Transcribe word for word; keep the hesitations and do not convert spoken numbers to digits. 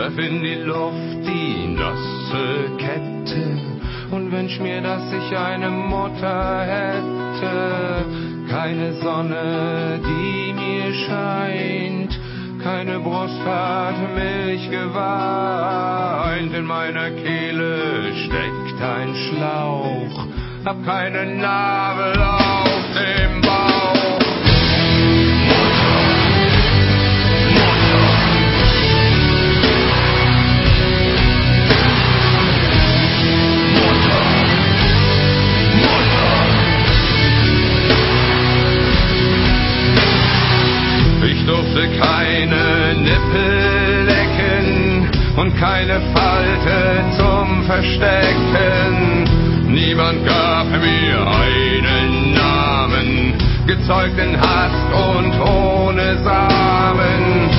werf in die Luft die nasse Kette und wünsch mir, dass ich eine Mutter hätte. Keine Sonne, die mir scheint, keine Brust hat Milch geweint. In meiner Kehle steckt ein Schlauch, hab keine Narbe auf dem Bauch. Ich durfte keine Nippel lecken und keine Falte zum Verstecken. Niemand gab mir einen Namen, gezeugt in Hast und ohne Samen.